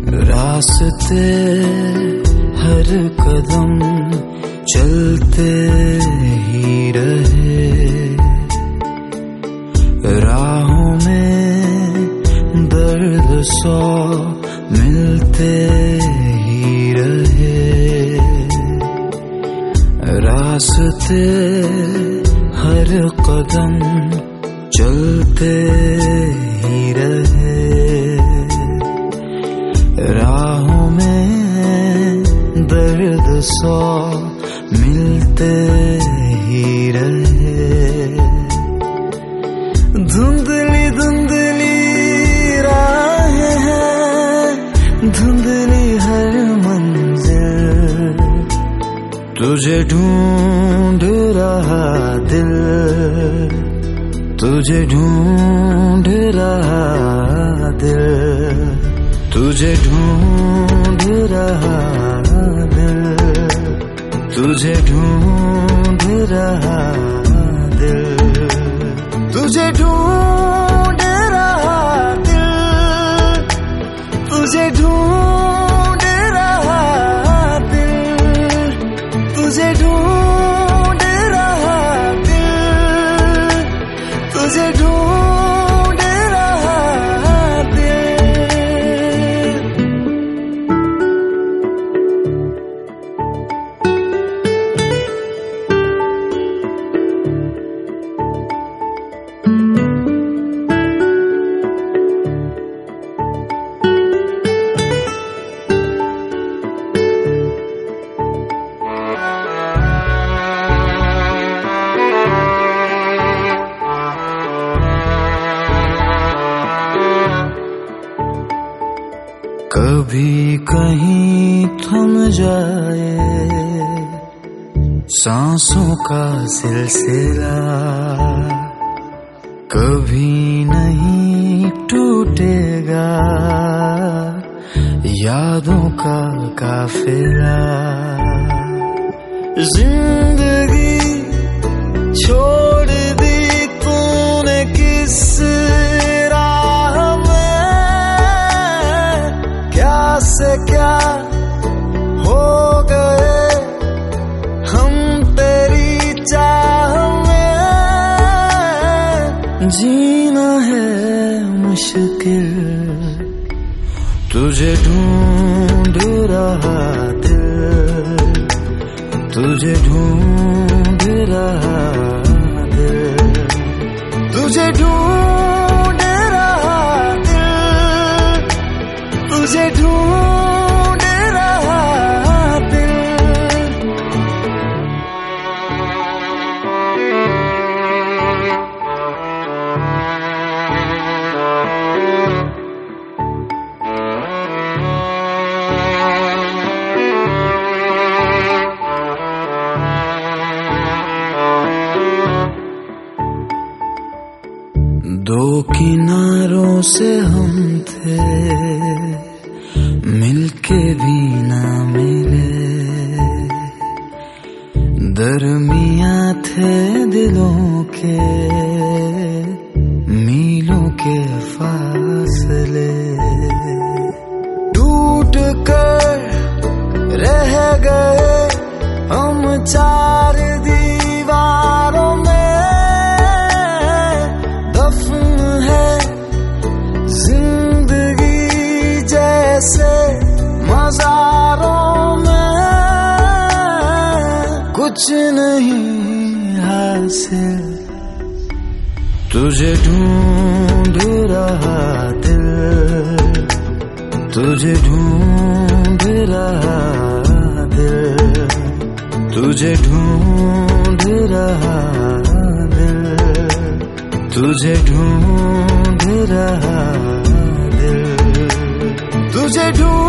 रास्ते हर कदम चलते ही रहे, राहों में दर्द सौ मिलते ही रहे। रास्ते हर कदम चलते ही रहे, राहों में दर्द सौ मिलते ही रहे। धुंधली धुंधली राहें हैं, धुंधली हर मंजिल, तुझे ढूंढ रहा दिल, तुझे ढूंढ रहा दिल, तुझे ढूंढ रहा दिल, तुझे ढूंढ रहा दिल, तुझे ढूंढ रहा दिल, तुझे ढूंढ रहा दिल, तुझे ढूंढ रहा दिल, तुझे ढूंढ कभी कहीं थम जाए सांसों का सिलसिला, कभी नहीं टूटेगा यादों का काफिला। जिंदगी छोड़ दी तूने किस से क्या हो गए हम तेरी चाह में, जीना है मुश्किल, तुझे ढूंढ रहा दिल, तुझे ढूंढ रहा दिल, तुझे ढूंढ रहा दिल, तुझे ढूंढ रहा दिल। दो किनारों से हम थे, मिलके भी ना मिले, दरमियां थे दिलों के मीलों के फासले। टूट कर रह गए हम चार दीवारों में, दफन है जिंदगी जैसे मज़ारों में, कुछ नहीं हासिल, तुझे ढूंढ रहा दिल, तुझे ढूंढ रहा दिल, तुझे ढूंढ रहा दिल, तुझे ढूंढ रहा दिल, तुझे ढूंढ